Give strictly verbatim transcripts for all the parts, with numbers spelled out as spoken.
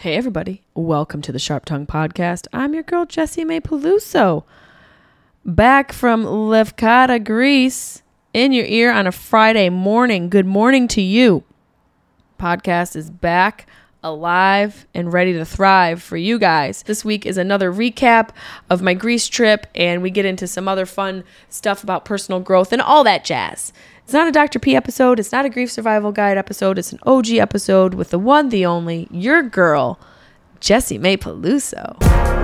Hey everybody, welcome to the Sharp Tongue Podcast. I'm your girl Jessie May Peluso, back from Lefkada, Greece, in your ear on a Friday morning. Good morning to you. Podcast is back, alive, and ready to thrive for you guys. This week is another recap of my Greece trip, and we get into some other fun stuff about personal growth and all that jazz. It's not a Doctor P episode. It's not a Grief Survival Guide episode. It's an O G episode with the one, the only, your girl, Jessie May Peluso.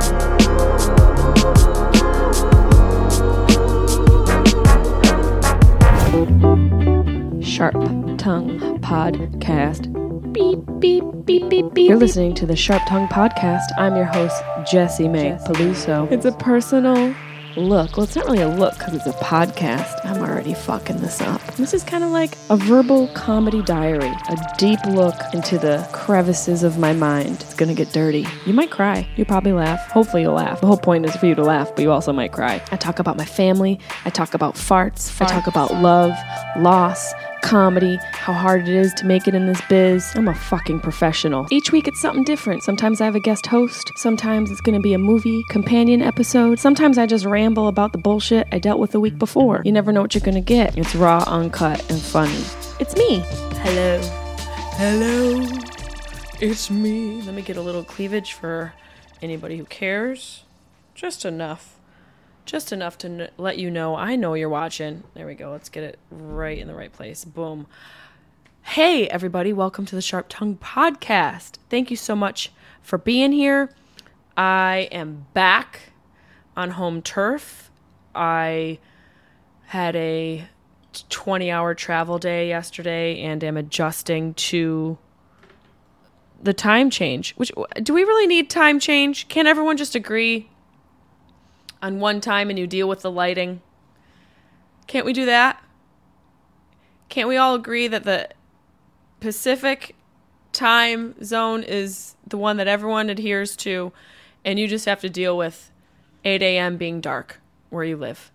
Sharp Tongue Podcast. Beep, beep, beep, beep, beep. You're listening to the Sharp Tongue Podcast. I'm your host, Jessie May Peluso. It's a personal look. Well, it's not really a look because it's a podcast. I'm already fucking this up. This is kind of like a verbal comedy diary, a deep look into the crevices of my mind. It's gonna get dirty. You might cry. You'll probably laugh. Hopefully you'll laugh. The whole point is for you to laugh, but you also might cry. I talk about my family. I talk about farts. farts. I talk about love, loss, comedy, how hard it is to make it in this biz. I'm a fucking professional. Each week it's something different. Sometimes I have a guest host. Sometimes it's gonna be a movie companion episode. Sometimes I just ramble about the bullshit I dealt with the week before. You never know what you're gonna get. It's raw, uncut, and funny. It's me. Hello. Hello. It's me. Let me get a little cleavage for anybody who cares. Just enough. Just enough to n- let you know I know you're watching. There we go. Let's get it right in the right place. Boom. Hey, everybody. Welcome to the Sharp Tongue Podcast. Thank you so much for being here. I am back on home turf. I had a twenty-hour travel day yesterday and am adjusting to the time change. Which, do we really need time change? Can't everyone just agree on one time and you deal with the lighting? Can't we do that? Can't we all agree that the Pacific time zone is the one that everyone adheres to, and you just have to deal with eight a.m. being dark where you live?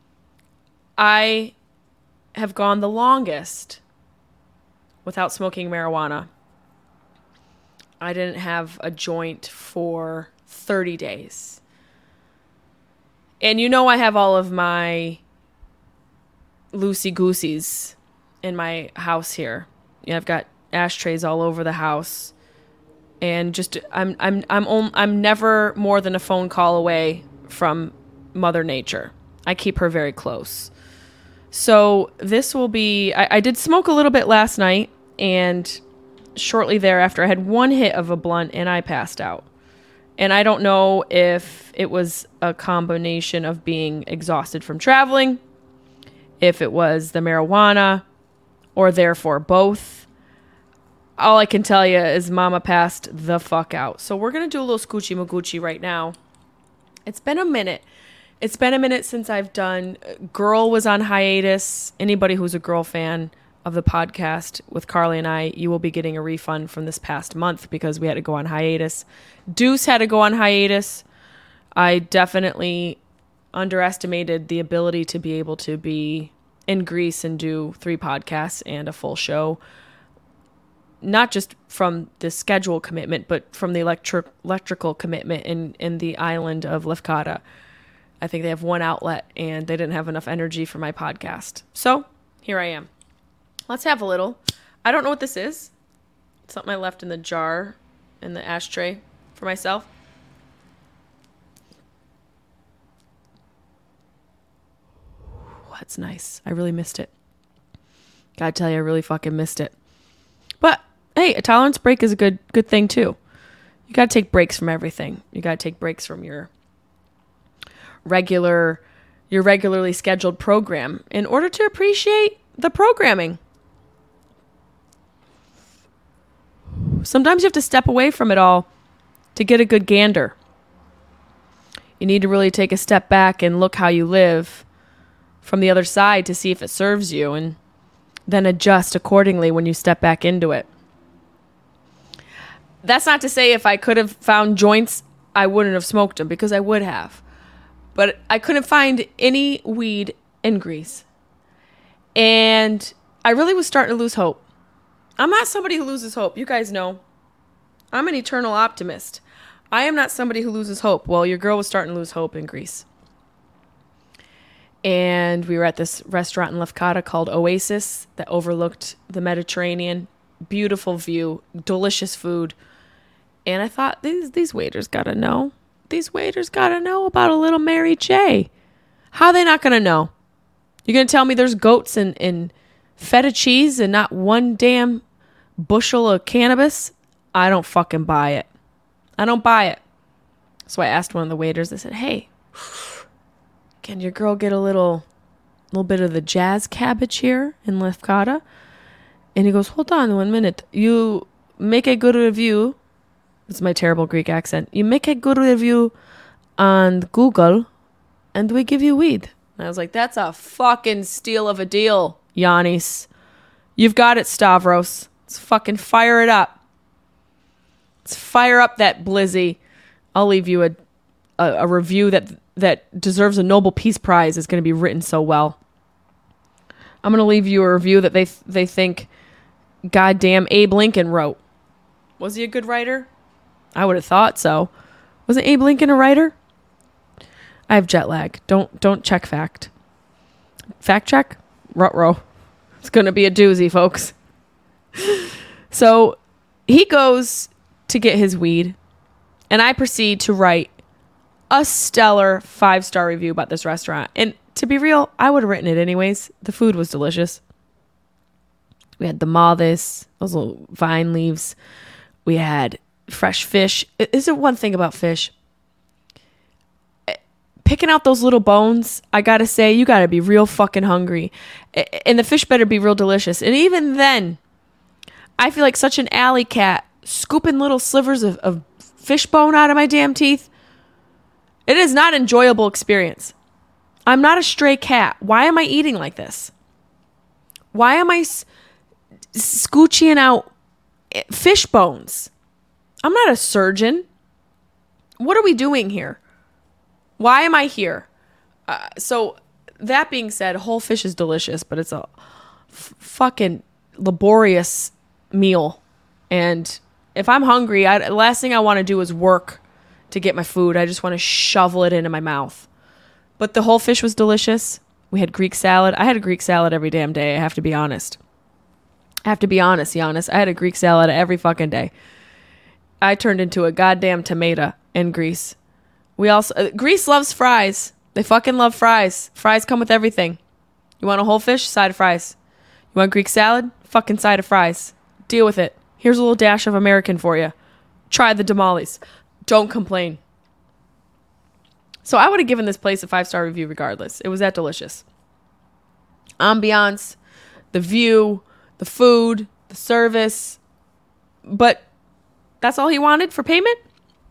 I have gone the longest without smoking marijuana. I didn't have a joint for thirty days. And you know I have all of my loosey-gooseys in my house here. You know, I've got ashtrays all over the house. And just I'm I'm I'm on, I'm never more than a phone call away from Mother Nature. I keep her very close. So this will be I, I did smoke a little bit last night, and shortly thereafter I had one hit of a blunt and I passed out. And I don't know if it was a combination of being exhausted from traveling, if it was the marijuana, or therefore both. All I can tell you is Mama passed the fuck out. So we're going to do a little scoochie magoochie right now. It's been a minute. It's been a minute since I've done... Girl was on hiatus. Anybody who's a Girl fan of the podcast with Carly and I, you will be getting a refund from this past month because we had to go on hiatus. Deuce had to go on hiatus. I definitely underestimated the ability to be able to be in Greece and do three podcasts and a full show. Not just from the schedule commitment, but from the electric electrical commitment in, in the island of Lefkada. I think they have one outlet and they didn't have enough energy for my podcast. So here I am. Let's have a little. I don't know what this is. It's something I left in the jar, in the ashtray for myself. That's nice. I really missed it. Gotta tell you, I really fucking missed it. But hey, a tolerance break is a good good thing too. You gotta take breaks from everything. You gotta take breaks from your regular, your regularly scheduled program in order to appreciate the programming. Sometimes you have to step away from it all to get a good gander. You need to really take a step back and look how you live from the other side to see if it serves you, and then adjust accordingly when you step back into it. That's not to say if I could have found joints, I wouldn't have smoked them, because I would have. But I couldn't find any weed in Greece. And I really was starting to lose hope. I'm not somebody who loses hope. You guys know. I'm an eternal optimist. I am not somebody who loses hope. Well, your girl was starting to lose hope in Greece. And we were at this restaurant in Lefkada called Oasis that overlooked the Mediterranean. Beautiful view, delicious food. And I thought, these these waiters gotta know. These waiters gotta know about a little Mary J. How are they not gonna know? You're gonna tell me there's goats and, and feta cheese and not one damn bushel of cannabis? I don't fucking buy it. I don't buy it. So I asked one of the waiters, I said, hey, can your girl get a little little bit of the jazz cabbage here in Lefkada? And he goes, hold on one minute. You make a good review. It's my terrible Greek accent. You make a good review on Google and we give you weed. And I was like, that's a fucking steal of a deal, Yannis. You've got it, Stavros. Let's fucking fire it up. Let's fire up that Blizzy. I'll leave you a, a, a review that that deserves a Nobel Peace Prize. Is going to be written so well. I'm going to leave you a review that they they think goddamn Abe Lincoln wrote. Was he a good writer? I would have thought so. Wasn't Abe Lincoln a writer? I have jet lag. Don't don't check fact. Fact check? Ruh-roh. It's going to be a doozy, folks. So he goes to get his weed, and I proceed to write a stellar five-star review about this restaurant. And to be real, I would have written it anyways. The food was delicious. We had the maldes, those little vine leaves. We had fresh fish. Is it one thing about fish? Picking out those little bones, I gotta say, you gotta be real fucking hungry. And the fish better be real delicious. And even then, I feel like such an alley cat scooping little slivers of, of fish bone out of my damn teeth. It is not an enjoyable experience. I'm not a stray cat. Why am I eating like this? Why am I s- scooching out fish bones? I'm not a surgeon. What are we doing here? Why am I here? Uh, so that being said, whole fish is delicious, but it's a f- fucking laborious meal. And if I'm hungry, I, the last thing I want to do is work to get my food. I just want to shovel it into my mouth. But the whole fish was delicious. We had Greek salad. I had a Greek salad every damn day. I have to be honest. I have to be honest, Giannis. I had a Greek salad every fucking day. I turned into a goddamn tomato in Greece. We also uh, Greece loves fries. They fucking love fries. Fries come with everything. You want a whole fish? Side of fries. You want Greek salad? Fucking side of fries. Deal with it. Here's a little dash of American for you. Try the tamales. Don't complain. So I would have given this place a five-star review regardless. It was that delicious. Ambiance, the view, the food, the service. But that's all he wanted for payment?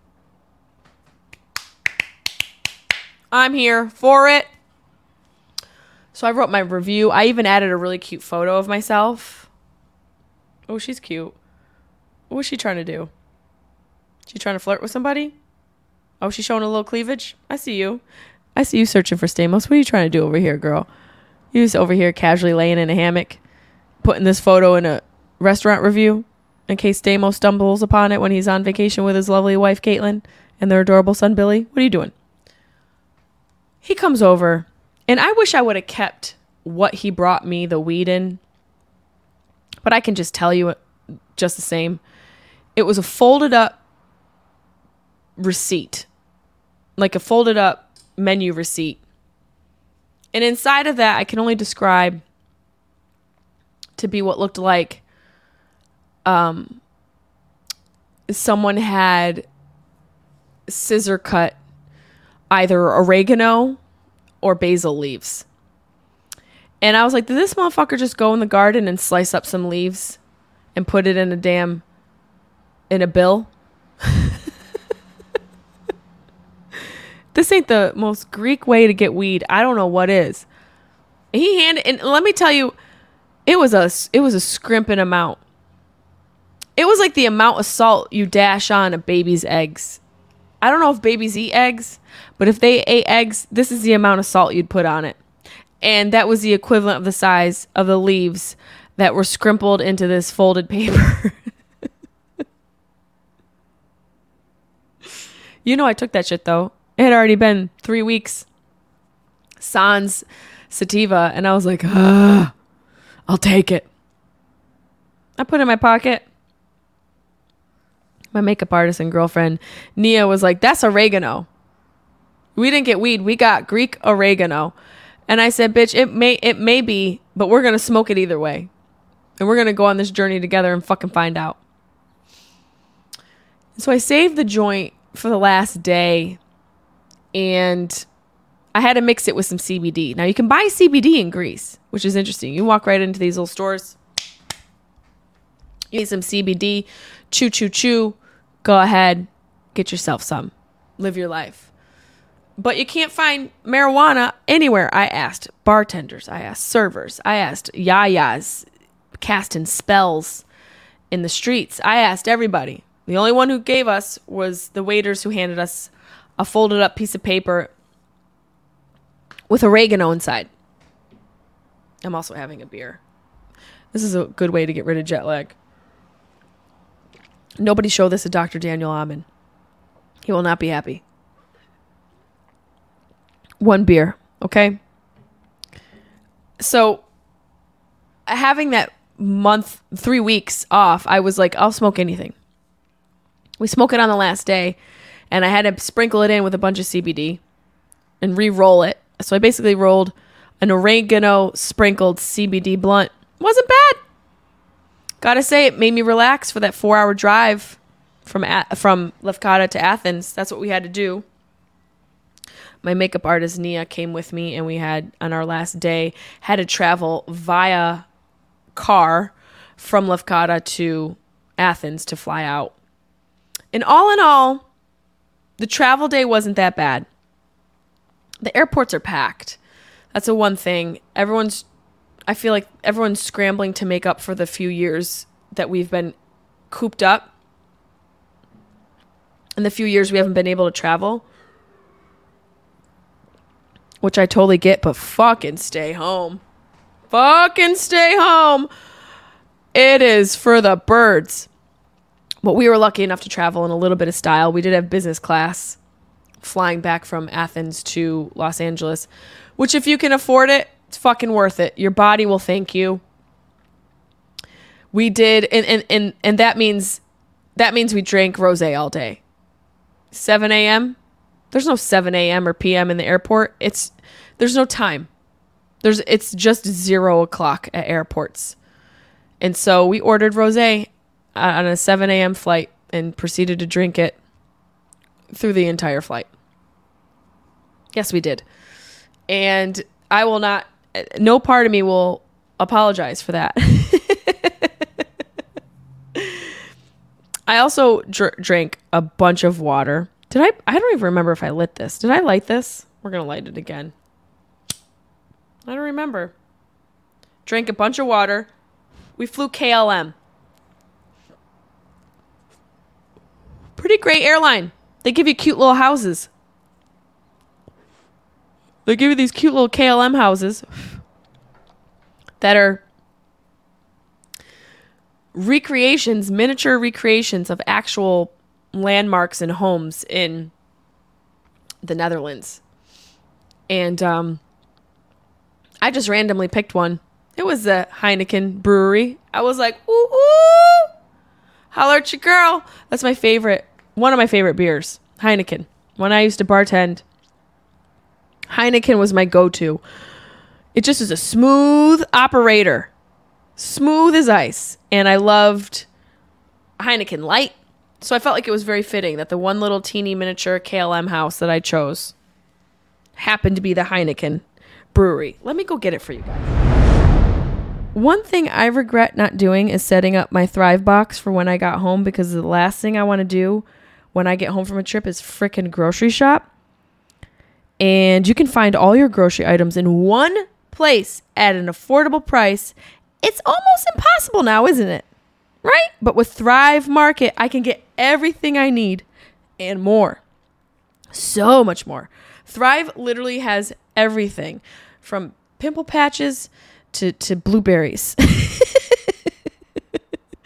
I'm here for it. So I wrote my review. I even added a really cute photo of myself. Oh, she's cute. What was she trying to do? She trying to flirt with somebody? Oh, she's showing a little cleavage? I see you. I see you searching for Stamos. What are you trying to do over here, girl? You just over here casually laying in a hammock, putting this photo in a restaurant review in case Stamos stumbles upon it when he's on vacation with his lovely wife, Caitlin, and their adorable son, Billy. What are you doing? He comes over, and I wish I would have kept what he brought me, the weed in, but I can just tell you it just the same. It was a folded up receipt, like a folded up menu receipt. And inside of that, I can only describe to be what looked like um, someone had scissor cut either oregano or basil leaves. And I was like, did this motherfucker just go in the garden and slice up some leaves and put it in a damn, in a bill? This ain't the most Greek way to get weed. I don't know what is. He handed, and let me tell you, it was a, it was a scrimping amount. It was like the amount of salt you dash on a baby's eggs. I don't know if babies eat eggs, but if they ate eggs, this is the amount of salt you'd put on it. And that was the equivalent of the size of the leaves that were scrimpled into this folded paper. You know I took that shit, though. It had already been three weeks. Sans sativa. And I was like, ah, I'll take it. I put it in my pocket. My makeup artist and girlfriend, Nia, was like, that's oregano. We didn't get weed. We got Greek oregano. And I said, bitch, it may it may be, but we're going to smoke it either way. And we're going to go on this journey together and fucking find out. So I saved the joint for the last day. And I had to mix it with some C B D. Now, you can buy C B D in Greece, which is interesting. You walk right into these little stores. You need some C B D. Choo, choo, choo. Go ahead. Get yourself some. Live your life. But you can't find marijuana anywhere. I asked bartenders. I asked servers. I asked yayas casting spells in the streets. I asked everybody. The only one who gave us was the waiters who handed us a folded up piece of paper with oregano inside. I'm also having a beer. This is a good way to get rid of jet lag. Nobody show this to Doctor Daniel Amen. He will not be happy. One beer, okay? So, having that month, three weeks off, I was like, I'll smoke anything. We smoke it on the last day, and I had to sprinkle it in with a bunch of C B D and re-roll it. So I basically rolled an oregano sprinkled C B D blunt. Wasn't bad. Gotta say, it made me relax for that four-hour drive from from Lefkada to Athens. That's what we had to do. My makeup artist, Nia, came with me, and we had, on our last day, had to travel via car from Lefkada to Athens to fly out. And all in all, the travel day wasn't that bad. The airports are packed. That's the one thing. Everyone's, I feel like everyone's scrambling to make up for the few years that we've been cooped up. And the few years we haven't been able to travel. Which I totally get, but fucking stay home. Fucking stay home. It is for the birds. But we were lucky enough to travel in a little bit of style. We did have business class flying back from Athens to Los Angeles, which if you can afford it, it's fucking worth it. Your body will thank you. We did, and and and, and that means that means we drank rosé all day. seven a.m. There's no seven a.m. or p m in the airport. It's there's no time. There's it's just zero o'clock at airports. And so we ordered rosé on a seven a.m. flight and proceeded to drink it through the entire flight. Yes, we did. And I will not, no part of me will apologize for that. I also dr- drank a bunch of water. Did I? I don't even remember if I lit this. Did I light this? We're going to light it again. I don't remember. Drank a bunch of water. We flew K L M. Pretty great airline. They give you cute little houses. They give you these cute little K L M houses that are recreations, miniature recreations of actual landmarks and homes in the Netherlands. And um, I just randomly picked one. It was the Heineken brewery. I was like, ooh, ooh, holler at your girl. That's my favorite, one of my favorite beers, Heineken. When I used to bartend, Heineken was my go-to. It just is a smooth operator. Smooth as ice. And I loved Heineken Light. So I felt like it was very fitting that the one little teeny miniature K L M house that I chose happened to be the Heineken brewery. Let me go get it for you guys. One thing I regret not doing is setting up my Thrive box for when I got home, because the last thing I want to do when I get home from a trip is frickin' grocery shop. And you can find all your grocery items in one place at an affordable price. It's almost impossible now, isn't it? Right? But with Thrive Market, I can get everything I need and more. So much more. Thrive literally has everything from pimple patches to, to blueberries.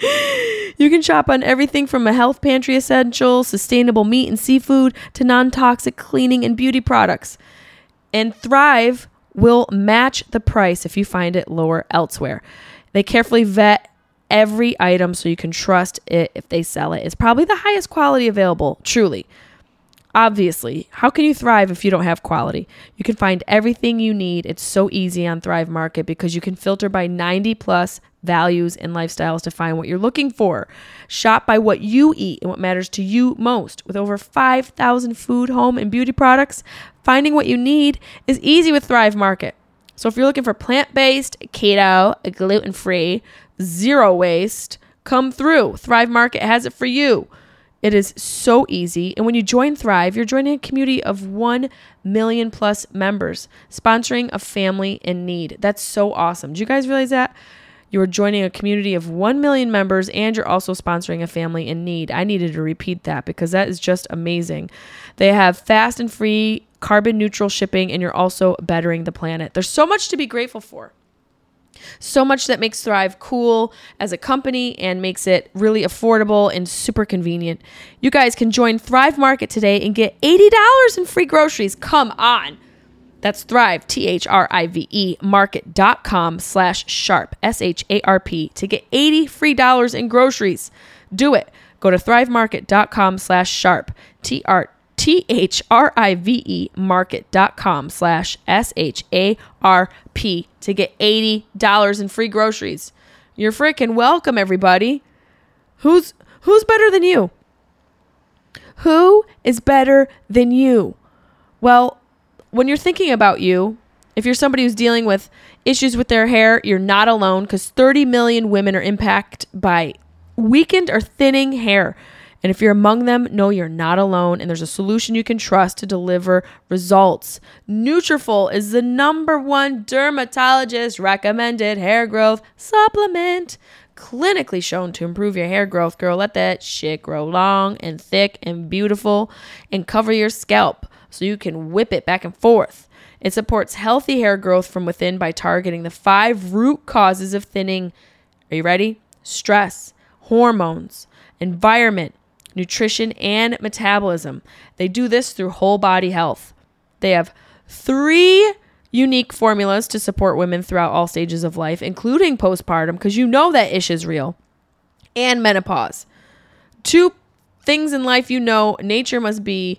You can shop on everything from a health pantry essential, sustainable meat and seafood to non-toxic cleaning and beauty products. And Thrive will match the price if you find it lower elsewhere. They carefully vet every item so you can trust it if they sell it. It's probably the highest quality available, truly. Obviously, how can you thrive if you don't have quality? You can find everything you need. It's so easy on Thrive Market because you can filter by ninety plus values and lifestyles to find what you're looking for. Shop by what you eat and what matters to you most. With over five thousand food, home, and beauty products, finding what you need is easy with Thrive Market. So if you're looking for plant-based, keto, gluten-free, zero waste, come through. Thrive Market has it for you. It is so easy. And when you join Thrive, you're joining a community of one million plus members, sponsoring a family in need. That's so awesome. Do you guys realize that? You're joining a community of one million members and you're also sponsoring a family in need. I needed to repeat that because that is just amazing. They have fast and free carbon neutral shipping and you're also bettering the planet. There's so much to be grateful for. So much that makes Thrive cool as a company and makes it really affordable and super convenient. You guys can join Thrive Market today and get eighty dollars in free groceries. Come on. That's Thrive, T H R I V E, market.com slash sharp, S H A R P, to get eighty free dollars in groceries. Do it. Go to thrivemarket.com slash sharp, T R T H R I V E market.com slash S H A R P to get eighty dollars in free groceries. You're freaking welcome, everybody. Who's who's better than you? Who is better than you? Well, when you're thinking about you, if you're somebody who's dealing with issues with their hair, you're not alone because thirty million women are impacted by weakened or thinning hair. And if you're among them, know you're not alone and there's a solution you can trust to deliver results. Nutrafol is the number one dermatologist recommended hair growth supplement. Clinically shown to improve your hair growth, girl. Let that shit grow long and thick and beautiful and cover your scalp so you can whip it back and forth. It supports healthy hair growth from within by targeting the five root causes of thinning. Are you ready? Stress, hormones, environment, nutrition, and metabolism. They do this through whole body health. They have three unique formulas to support women throughout all stages of life, including postpartum, because you know that ish is real, and menopause. Two things in life you know nature must be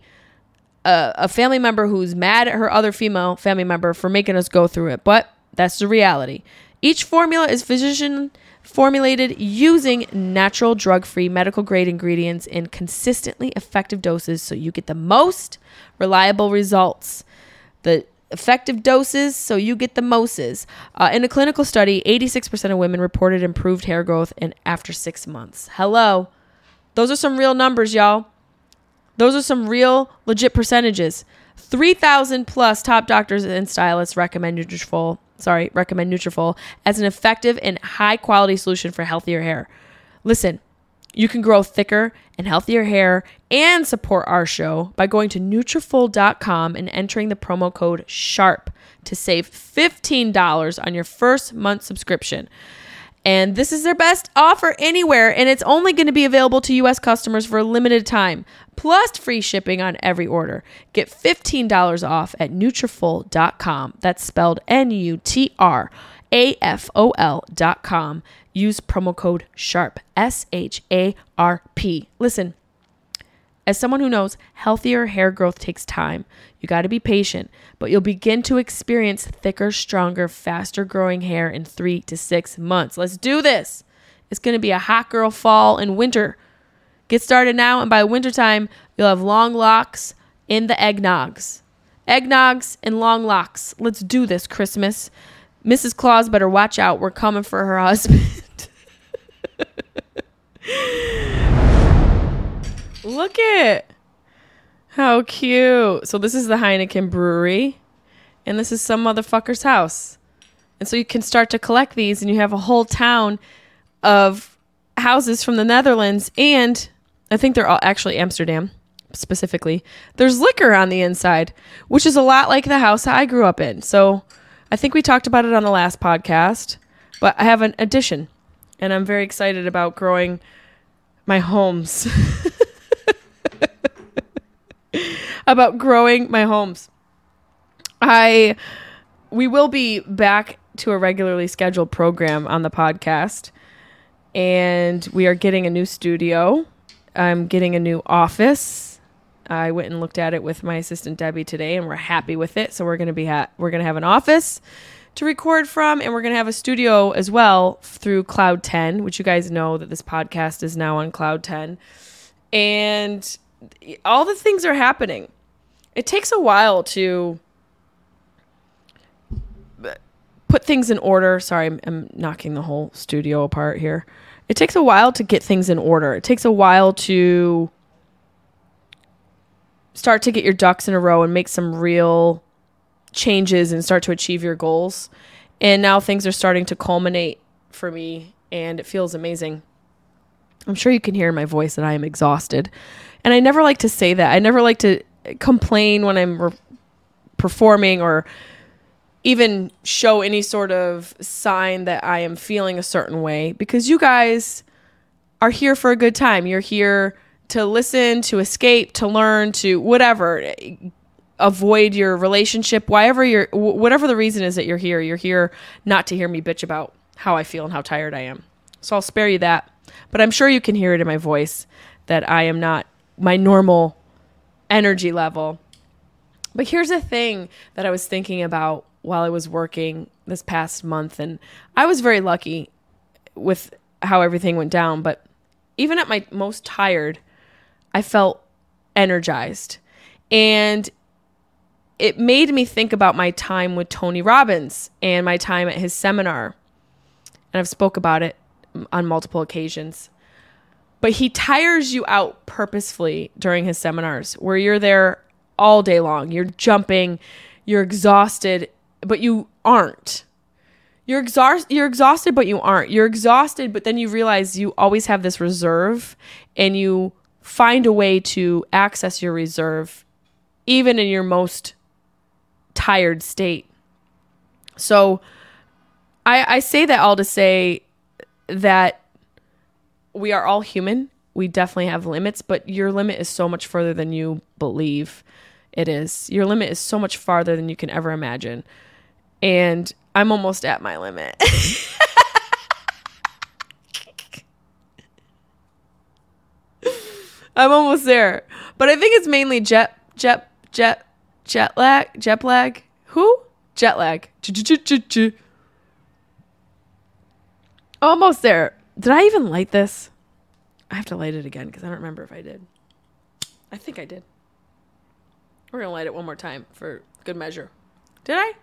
a, a family member who's mad at her other female family member for making us go through it, but that's the reality. Each formula is physician formulated using natural, drug-free, medical-grade ingredients in consistently effective doses so you get the most reliable results. The effective doses so you get the moses. Uh, in a clinical study, eighty-six percent of women reported improved hair growth in after six months. Hello. Those are some real numbers, y'all. Those are some real, legit percentages. three thousand plus top doctors and stylists recommend Nutrafol. Sorry, recommend Nutrafol as an effective and high quality solution for healthier hair. Listen, you can grow thicker and healthier hair and support our show by going to Nutrafol dot com and entering the promo code SHARP to save fifteen dollars on your first month subscription. And this is their best offer anywhere, and it's only going to be available to U S customers for a limited time, plus free shipping on every order. Get fifteen dollars off at Nutrafol dot com. That's spelled N U T R A F O L dot com. Use promo code SHARP, S H A R P. Listen, as someone who knows healthier hair growth takes time, you got to be patient, but you'll begin to experience thicker, stronger, faster growing hair in three to six months. Let's do this. It's going to be a hot girl fall and winter. Get started now, and by wintertime, you'll have long locks in the eggnogs. Eggnogs and long locks. Let's do this, Christmas. Missus Claus better watch out. We're coming for her husband. Look at how cute. So this is the Heineken Brewery, and this is some motherfucker's house. And so you can start to collect these, and you have a whole town of houses from the Netherlands, and I think they're all actually Amsterdam specifically. There's liquor on the inside, which is a lot like the house I grew up in. So I think we talked about it on the last podcast, but I have an addition. and I'm very excited about growing my homes. about growing my homes. I, we will be back to a regularly scheduled program on the podcast, and we are getting a new studio. I'm getting a new office. I went and looked at it with my assistant Debbie today, and we're happy with it. So we're going to be ha- we're going to have an office to record from, and we're going to have a studio as well through Cloud ten, which you guys know that this podcast is now on Cloud ten. And all the things are happening. It takes a while to put things in order. Sorry, I'm, I'm knocking the whole studio apart here. It takes a while to get things in order. It takes a while to start to get your ducks in a row and make some real changes and start to achieve your goals. And now things are starting to culminate for me, and it feels amazing. I'm sure you can hear in my voice that I am exhausted. And I never like to say that. I never like to complain when I'm re- performing or even show any sort of sign that I am feeling a certain way, because you guys are here for a good time. You're here to listen, to escape, to learn, to whatever, avoid your relationship, whatever you're, whatever the reason is that you're here. You're here not to hear me bitch about how I feel and how tired I am. So I'll spare you that. But I'm sure you can hear it in my voice that I am not my normal energy level. But here's a thing that I was thinking about while I was working this past month, and I was very lucky with how everything went down, but even at my most tired, I felt energized. And it made me think about my time with Tony Robbins and my time at his seminar. And I've spoke about it on multiple occasions. But he tires you out purposefully during his seminars, where you're there all day long. You're jumping, you're exhausted, but you aren't. You're exhaust, you're exhausted, but you aren't. You're exhausted, but then you realize you always have this reserve, and you find a way to access your reserve even in your most tired state. So I, I say that all to say that we are all human. We definitely have limits, but your limit is so much further than you believe it is. Your limit is so much farther than you can ever imagine. And I'm almost at my limit. I'm almost there. But I think it's mainly jet, jet, jet, jet lag, jet lag. Who? Jet lag. Almost there. Did I even light this? I have to light it again because I don't remember if I did. I think I did. We're going to light it one more time for good measure. Did I?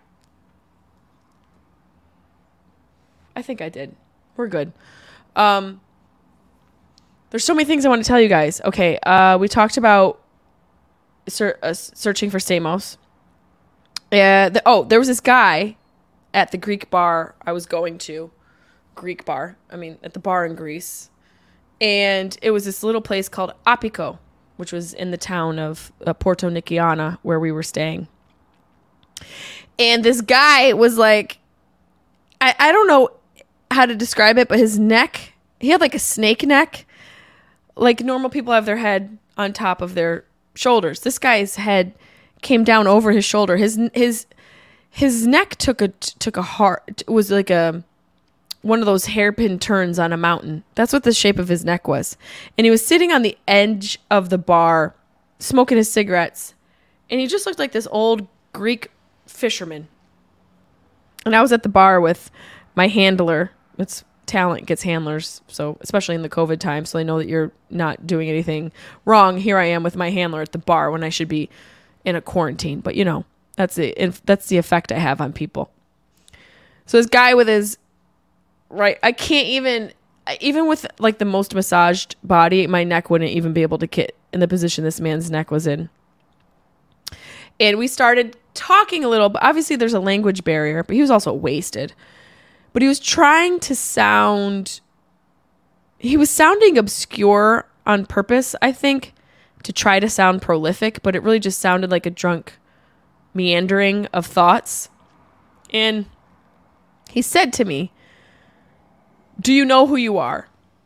I think I did. We're good. Um, there's so many things I want to tell you guys. Okay, uh, we talked about ser- uh, searching for Samos. Uh, the, oh, there was this guy at the Greek bar I was going to. Greek bar. I mean, at the bar in Greece. And it was this little place called Apiko, which was in the town of uh, Porto Nikiana, where we were staying. And this guy was like, I, I don't know how to describe it, but his neck, he had like a snake neck. Like normal people have their head on top of their shoulders. This guy's head came down over his shoulder. His his his neck took a took a hard, was like a one of those hairpin turns on a mountain. That's what the shape of his neck was. And he was sitting on the edge of the bar, smoking his cigarettes. And he just looked like this old Greek fisherman. And I was at the bar with my handler. It's talent gets handlers. So especially in the COVID time. So I know that you're not doing anything wrong. Here I am with my handler at the bar when I should be in a quarantine. But you know, that's the, that's the effect I have on people. So this guy with his, right, I can't even, even with like the most massaged body, my neck wouldn't even be able to get in the position this man's neck was in. And we started talking a little, but obviously there's a language barrier, but he was also wasted. But he was trying to sound, he was sounding obscure on purpose, I think, to try to sound prolific, but it really just sounded like a drunk meandering of thoughts. And he said to me, do you know who you are?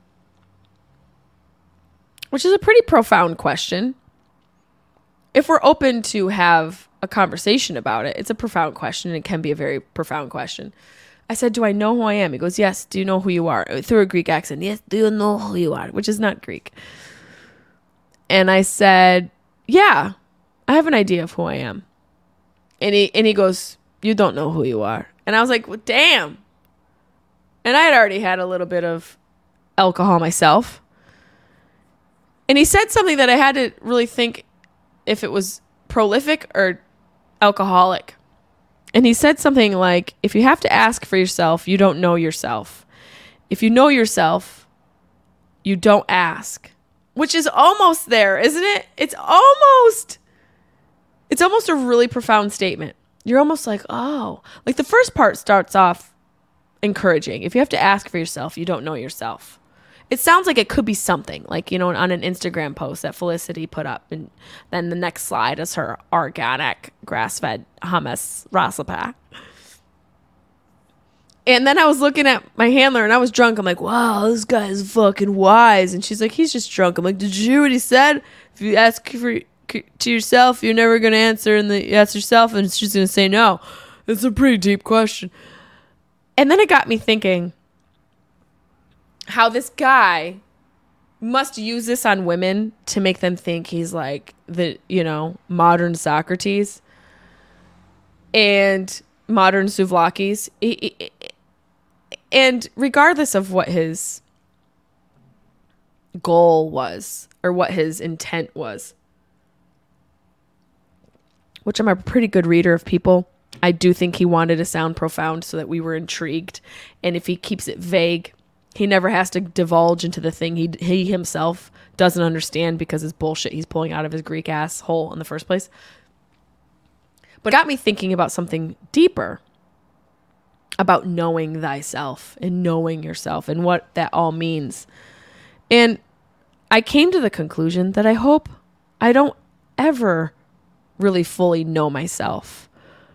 Which is a pretty profound question. If we're open to have a conversation about it, it's a profound question, and it can be a very profound question. I said, do I know who I am? He goes, yes. Do you know who you are? Through a Greek accent. Yes. Do you know who you are? Which is not Greek. And I said, yeah, I have an idea of who I am. And he, and he goes, you don't know who you are. And I was like, well, damn. And I had already had a little bit of alcohol myself. And he said something that I had to really think if it was prolific or alcoholic. And he said something like, if you have to ask for yourself, you don't know yourself. If you know yourself, you don't ask. Which is almost there, isn't it? It's almost, it's almost a really profound statement. You're almost like, oh, like the first part starts off encouraging. If you have to ask for yourself, you don't know yourself. It sounds like it could be something like, you know, on an Instagram post that Felicity put up. And then the next slide is her organic grass-fed hummus recipe. And then I was looking at my handler and I was drunk. I'm like, wow, this guy is fucking wise. And she's like, he's just drunk. I'm like, did you hear what he said? If you ask for to yourself, you're never going to answer. And the, you ask yourself and she's going to say no. It's a pretty deep question. And then it got me thinking how this guy must use this on women to make them think he's like the, you know, modern Socrates and modern Souvlakis. And regardless of what his goal was or what his intent was, which I'm a pretty good reader of people, I do think he wanted to sound profound so that we were intrigued. And if he keeps it vague, he never has to divulge into the thing he he himself doesn't understand because his bullshit he's pulling out of his Greek ass hole in the first place. But it got me thinking about something deeper about knowing thyself and knowing yourself and what that all means. And I came to the conclusion that I hope I don't ever really fully know myself.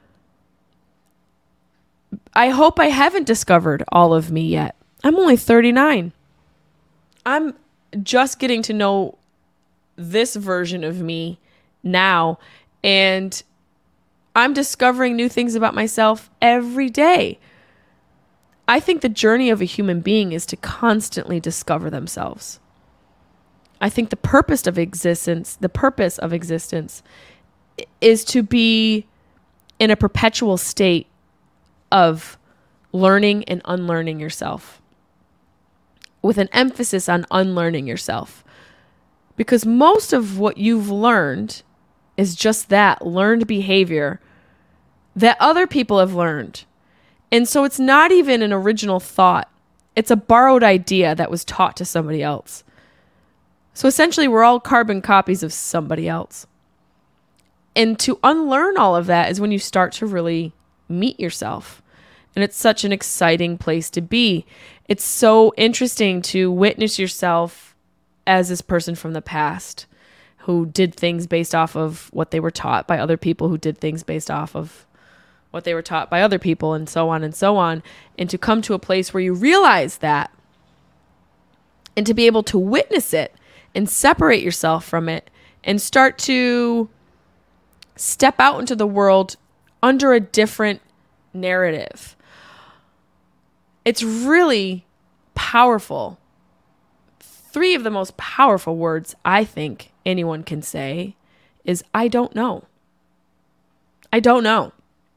I hope I haven't discovered all of me yet. I'm only thirty-nine. I'm just getting to know this version of me now, and I'm discovering new things about myself every day. I think the journey of a human being is to constantly discover themselves. I think the purpose of existence, the purpose of existence is to be in a perpetual state of learning and unlearning yourself, with an emphasis on unlearning yourself. Because most of what you've learned is just that, learned behavior that other people have learned. And so it's not even an original thought. It's a borrowed idea that was taught to somebody else. So essentially, we're all carbon copies of somebody else. And to unlearn all of that is when you start to really meet yourself. And it's such an exciting place to be. It's so interesting to witness yourself as this person from the past who did things based off of what they were taught by other people who did things based off of what they were taught by other people, and so on and so on. And to come to a place where you realize that and to be able to witness it and separate yourself from it and start to step out into the world under a different narrative. It's really powerful. Three of the most powerful words I think anyone can say is, I don't know. I don't know.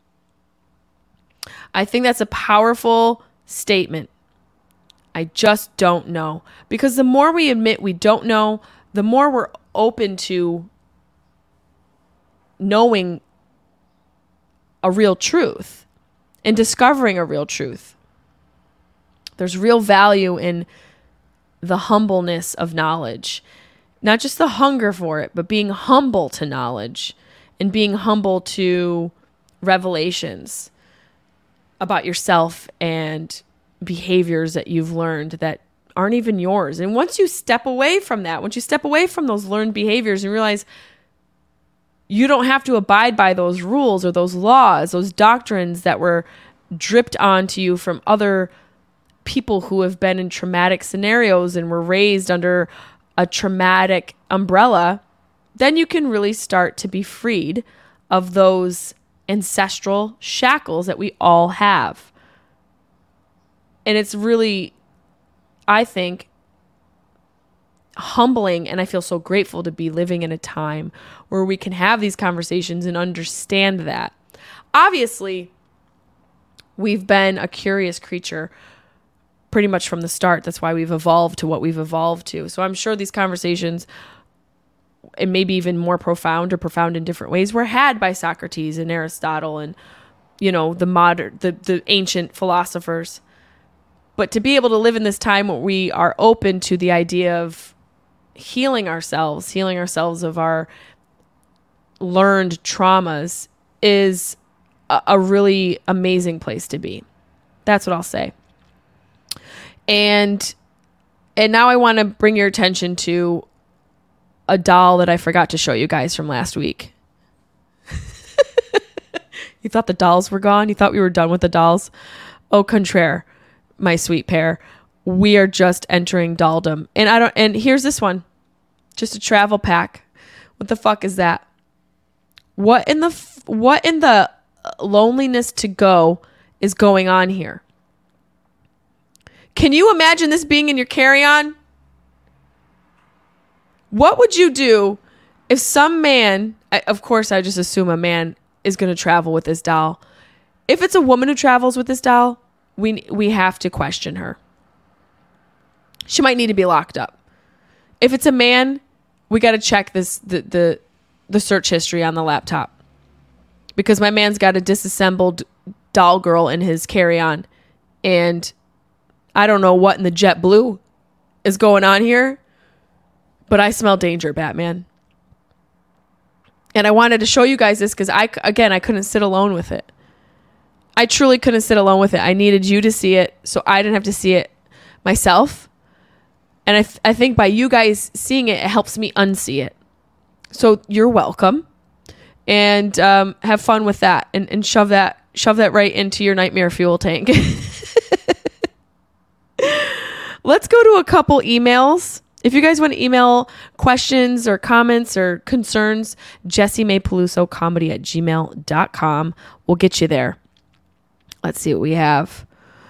I think that's a powerful statement. I just don't know. Because the more we admit we don't know, the more we're open to knowing a real truth and discovering a real truth. There's real value in the humbleness of knowledge. Not just the hunger for it, but being humble to knowledge and being humble to revelations about yourself and behaviors that you've learned that aren't even yours. And once you step away from that, once you step away from those learned behaviors and realize you don't have to abide by those rules or those laws, those doctrines that were dripped onto you from other people who have been in traumatic scenarios and were raised under a traumatic umbrella, then you can really start to be freed of those ancestral shackles that we all have. And it's really, I think, humbling, and I feel so grateful to be living in a time where we can have these conversations and understand that. Obviously, we've been a curious creature pretty much from the start. That's why we've evolved to what we've evolved to. So I'm sure these conversations, and maybe even more profound or profound in different ways, were had by Socrates and Aristotle and, you know, the modern, the, the ancient philosophers. But to be able to live in this time where we are open to the idea of healing ourselves, healing ourselves of our learned traumas is a, a really amazing place to be. That's what I'll say. And and now I want to bring your attention to a doll that I forgot to show you guys from last week. You thought the dolls were gone? You thought we were done with the dolls? Au contraire, my sweet pair. We are just entering dolldom. And I don't and here's this one. Just a travel pack. What the fuck is that? What in the what in the loneliness to go is going on here? Can you imagine this being in your carry-on? What would you do if some man, of course I just assume a man is going to travel with this doll. If it's a woman who travels with this doll, we we have to question her. She might need to be locked up. If it's a man, we got to check this the, the the search history on the laptop. Because my man's got a disassembled doll girl in his carry-on, and I don't know what in the JetBlue is going on here, but I smell danger, Batman. And I wanted to show you guys this because I, again, I couldn't sit alone with it. I truly couldn't sit alone with it. I needed you to see it so I didn't have to see it myself. And I, th- I think by you guys seeing it, it helps me unsee it. So you're welcome. And um, have fun with that and, and shove that shove that right into your nightmare fuel tank. Let's go to a couple emails. If you guys want to email questions or comments or concerns, Jessie May Peluso comedy at gmail dot com. We'll get you there. Let's see what we have.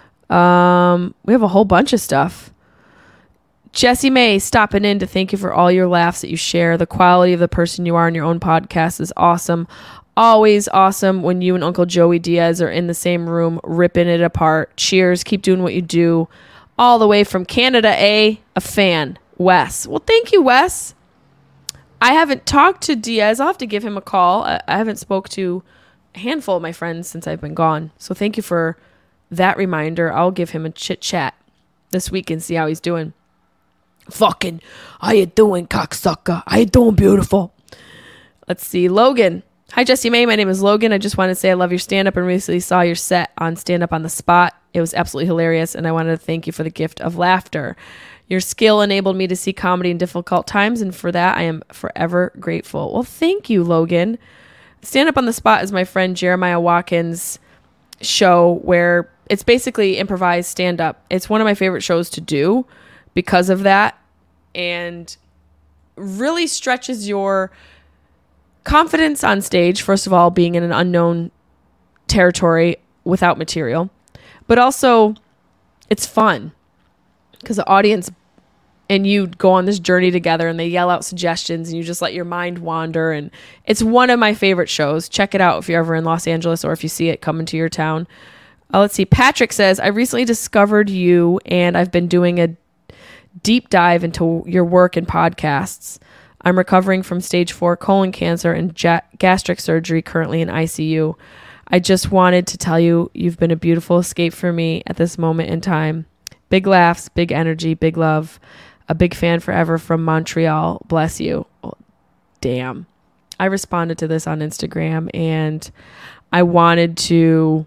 Um, we have a whole bunch of stuff. Jessie May stopping in to thank you for all your laughs that you share. The quality of the person you are in your own podcast is awesome. Always awesome when you and Uncle Joey Diaz are in the same room ripping it apart. Cheers. Keep doing what you do. All the way from Canada, A, a fan, Wes. Well, thank you, Wes. I haven't talked to Diaz. I'll have to give him a call. I, I haven't spoke to a handful of my friends since I've been gone. So thank you for that reminder. I'll give him a chit chat this week and see how he's doing. Fucking, how you doing, cocksucker? How you doing, beautiful? Let's see. Logan. Hi, Jessie May. My name is Logan. I just wanted to say I love your stand-up and recently saw your set on Stand Up on the Spot. It was absolutely hilarious, and I wanted to thank you for the gift of laughter. Your skill enabled me to see comedy in difficult times, and for that, I am forever grateful. Well, thank you, Logan. Stand Up on the Spot is my friend Jeremiah Watkins' show where it's basically improvised stand-up. It's one of my favorite shows to do because of that, and really stretches your confidence on stage, first of all, being in an unknown territory without material, but also it's fun because the audience and you go on this journey together and they yell out suggestions and you just let your mind wander. And it's one of my favorite shows. Check it out if you're ever in Los Angeles or if you see it coming to your town. Uh, let's see. Patrick says, I recently discovered you and I've been doing a deep dive into your work and podcasts. I'm recovering from stage four colon cancer and ja- gastric surgery, currently in I C U. I just wanted to tell you, you've been a beautiful escape for me at this moment in time. Big laughs, big energy, big love. A big fan forever from Montreal. Bless you. Oh, damn. I responded to this on Instagram and I wanted to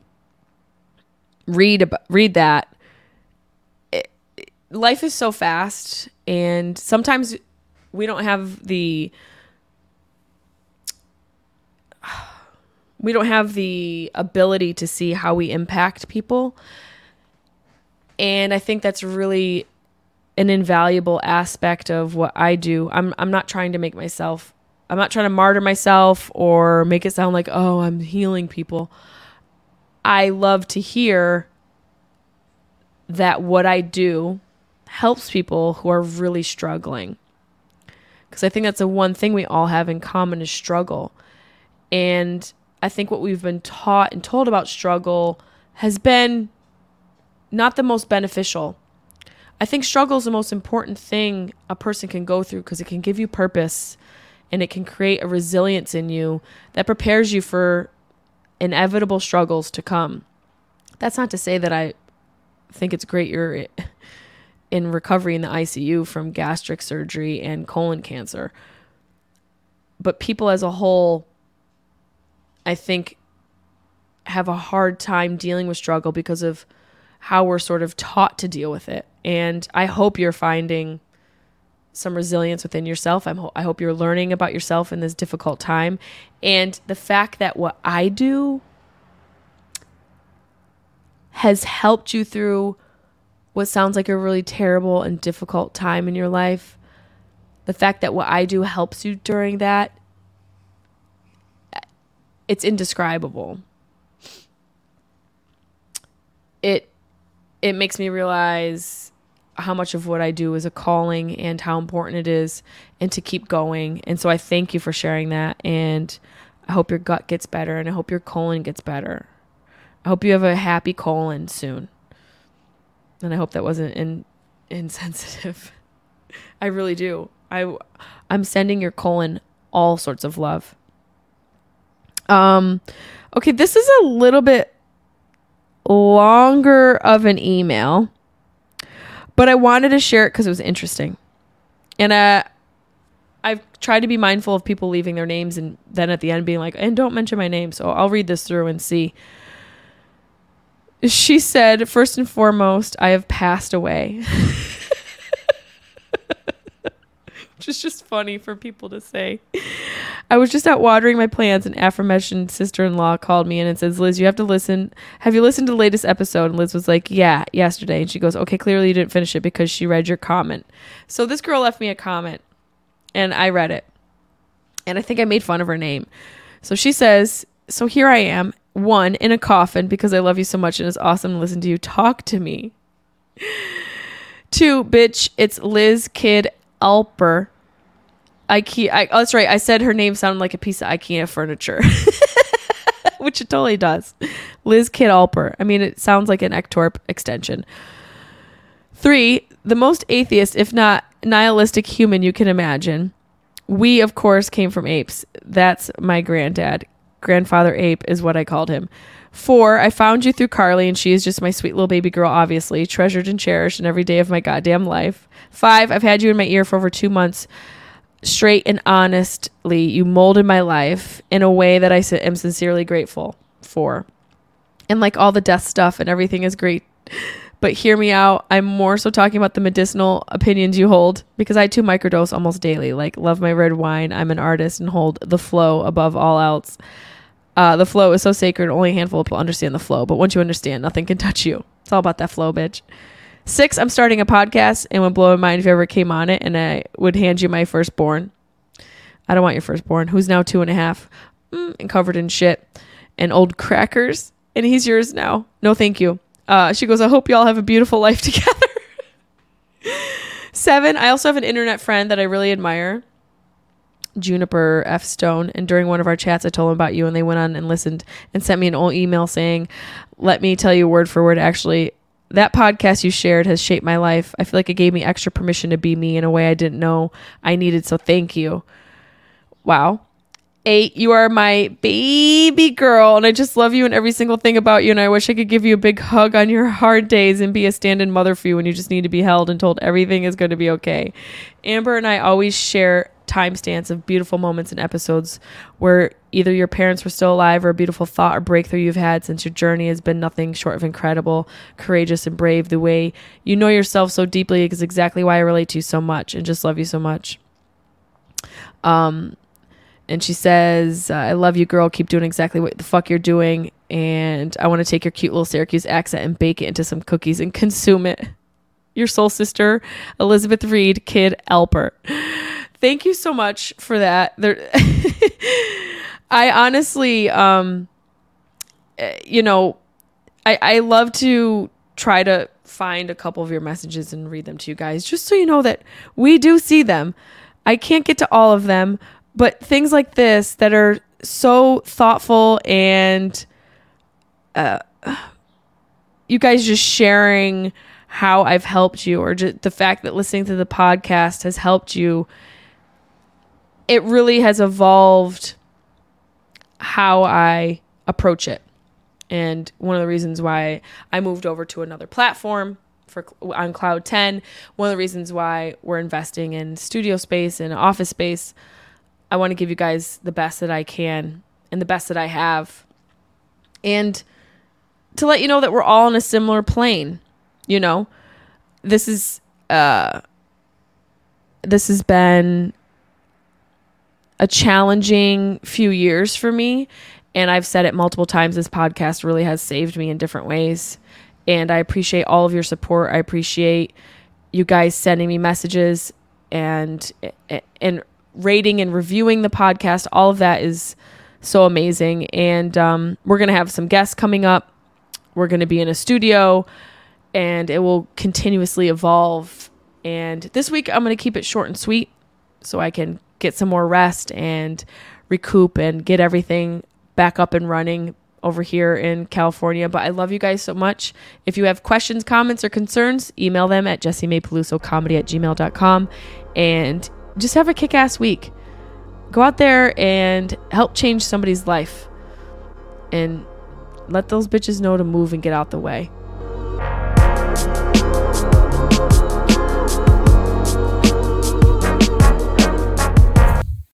read about, read that. It, it, life is so fast and sometimes we don't have the we don't have the ability to see how we impact people. And I think that's really an invaluable aspect of what I do. I'm I'm not trying to make myself, I'm not trying to martyr myself or make it sound like, oh, I'm healing people. I love to hear that what I do helps people who are really struggling. Because I think that's the one thing we all have in common is struggle. And I think what we've been taught and told about struggle has been not the most beneficial. I think struggle is the most important thing a person can go through because it can give you purpose and it can create a resilience in you that prepares you for inevitable struggles to come. That's not to say that I think it's great you're in recovery in the I C U from gastric surgery and colon cancer. But people as a whole, I think, have a hard time dealing with struggle because of how we're sort of taught to deal with it. And I hope you're finding some resilience within yourself. I'm ho- I hope you're learning about yourself in this difficult time. And the fact that what I do has helped you through what sounds like a really terrible and difficult time in your life, the fact that what I do helps you during that, it's indescribable. It it makes me realize how much of what I do is a calling and how important it is and to keep going. And so I thank you for sharing that. And I hope your gut gets better and I hope your colon gets better. I hope you have a happy colon soon. And I hope that wasn't in, insensitive. I really do. I, I'm sending your colon all sorts of love. Um, okay, this is a little bit longer of an email, but I wanted to share it because it was interesting. And uh, I've tried to be mindful of people leaving their names and then at the end being like, and don't mention my name. So I'll read this through and see. She said, first and foremost, I have passed away. Which is just funny for people to say. I was just out watering my plants and aforementioned sister-in-law called me in and says, Liz, you have to listen. Have you listened to the latest episode? And Liz was like, yeah, yesterday. And she goes, okay, clearly you didn't finish it because she read your comment. So this girl left me a comment and I read it. And I think I made fun of her name. So she says, so here I am, one, in a coffin because I love you so much and it's awesome to listen to you talk to me. Two, bitch, it's Liz Kid Alper. IKEA. I, oh, that's right. I said her name sounded like a piece of IKEA furniture, which it totally does. Liz Kid Alper. I mean, it sounds like an Ektorp extension. Three, the most atheist, if not nihilistic human you can imagine. We, of course, came from apes. That's my granddad. Grandfather ape is what I called him. Four, I found you through Carly, and she is just my sweet little baby girl, obviously, treasured and cherished in every day of my goddamn life. Five, I've had you in my ear for over two months. Straight and honestly, you molded my life in a way that I am sincerely grateful for. And like all the death stuff and everything is great. But hear me out. I'm more so talking about the medicinal opinions you hold because I too microdose almost daily. Like love my red wine. I'm an artist and hold the flow above all else. Uh, the flow is so sacred. Only a handful of people understand the flow. But once you understand, nothing can touch you. It's all about that flow, bitch. Six, I'm starting a podcast and would blow my mind if you ever came on it and I would hand you my firstborn. I don't want your firstborn, who's now two and a half mm, and covered in shit and old crackers. And he's yours now. No, thank you. Uh, she goes, I hope y'all have a beautiful life together. Seven, I also have an internet friend that I really admire, Juniper F. Stone. And during one of our chats, I told him about you and they went on and listened and sent me an old email saying, let me tell you word for word, actually, that podcast you shared has shaped my life. I feel like it gave me extra permission to be me in a way I didn't know I needed. So thank you. Wow. Eight, you are my baby girl. And I just love you and every single thing about you. And I wish I could give you a big hug on your hard days and be a stand-in mother for you when you just need to be held and told everything is going to be okay. Amber and I always share timestamps of beautiful moments and episodes where either your parents were still alive or a beautiful thought or breakthrough you've had since your journey has been nothing short of incredible, courageous, and brave. The way you know yourself so deeply is exactly why I relate to you so much and just love you so much. Um, and she says, uh, I love you, girl. Keep doing exactly what the fuck you're doing. and I want to take your cute little Syracuse accent and bake it into some cookies and consume it. Your soul sister, Elizabeth Reed, Kid Alpert. Thank you so much for that. There, I honestly, um, you know, I, I love to try to find a couple of your messages and read them to you guys, just so you know that we do see them. I can't get to all of them, but things like this that are so thoughtful and uh, you guys just sharing how I've helped you, or just the fact that listening to the podcast has helped you, it really has evolved how I approach it. And one of the reasons why I moved over to another platform for on Cloud ten, one of the reasons why we're investing in studio space and office space, I want to give you guys the best that I can and the best that I have. And to let you know that we're all on a similar plane. You know, this is, uh, this has been a challenging few years for me. And I've said it multiple times. This podcast really has saved me in different ways. And I appreciate all of your support. I appreciate you guys sending me messages and, and rating and reviewing the podcast. All of that is so amazing. And, um, we're going to have some guests coming up. We're going to be in a studio, and it will continuously evolve. And this week I'm going to keep it short and sweet so I can get some more rest and recoup and get everything back up and running over here in California. But I love you guys so much. If you have questions, comments, or concerns, email them at jessie may peluso comedy at gmail dot com, and just have a kick-ass week. Go out there and help change somebody's life, and let those bitches know to move and get out the way.